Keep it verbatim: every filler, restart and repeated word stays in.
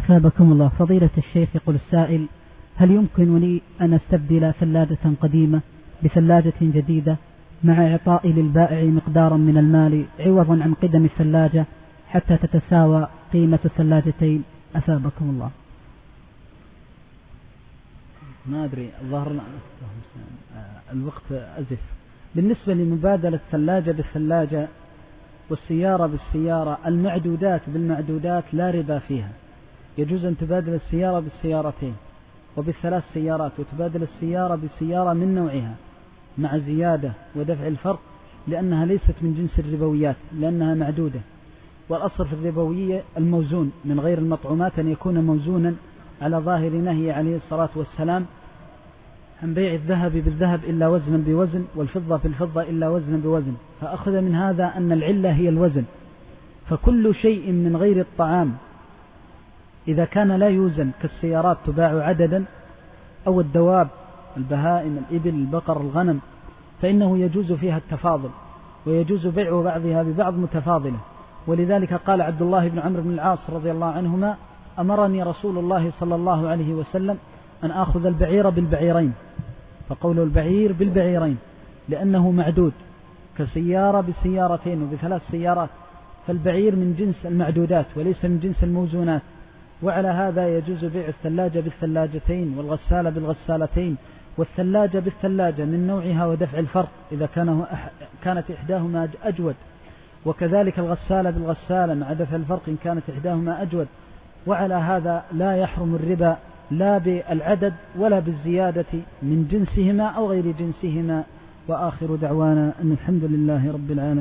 أثابكم الله. فضيلة الشيخ، يقول السائل: هل يمكنني أن أستبدل ثلاجة قديمة بثلاجة جديدة مع إعطائي للبائع مقدارا من المال عوضا عن قدم الثلاجة حتى تتساوى قيمة الثلاجتين؟ أثابكم الله. ما أدري، ظهر الوقت أزف. بالنسبة لمبادلة الثلاجة بالثلاجة والسيارة بالسيارة، المعدودات بالمعدودات لا ربا فيها. يجوز أن تبادل السيارة بالسيارتين وبالثلاث سيارات، وتبادل السيارة بسيارة من نوعها مع زيادة ودفع الفرق، لأنها ليست من جنس الربويات لأنها معدودة. والأصل في الربوية الموزون من غير المطعومات أن يكون موزونا على ظاهر نهي عليه الصلاة والسلام عن بيع الذهب بالذهب إلا وزنا بوزن، والفضة بالفضة إلا وزنا بوزن. فأخذ من هذا أن العلة هي الوزن. فكل شيء من غير الطعام إذا كان لا يوزن كالسيارات تباع عددا، أو الدواب البهائم الإبل البقر الغنم، فإنه يجوز فيها التفاضل، ويجوز بيع بعضها ببعض متفاضلة. ولذلك قال عبد الله بن عمرو بن العاص رضي الله عنهما: أمرني رسول الله صلى الله عليه وسلم أن آخذ البعير بالبعيرين. فقول البعير بالبعيرين لأنه معدود، كسيارة بسيارتين وبثلاث سيارات، فالبعير من جنس المعدودات وليس من جنس الموزونات. وعلى هذا يجوز بيع الثلاجة بالثلاجتين والغسالة بالغسالتين والثلاجة بالثلاجة من نوعها ودفع الفرق إذا كانت إحداهما أجود، وكذلك الغسالة بالغسالة مع دفع الفرق إن كانت إحداهما أجود. وعلى هذا لا يحرم الربا لا بالعدد ولا بالزيادة من جنسهما أو غير جنسهما. وآخر دعوانا أن الحمد لله رب العالمين.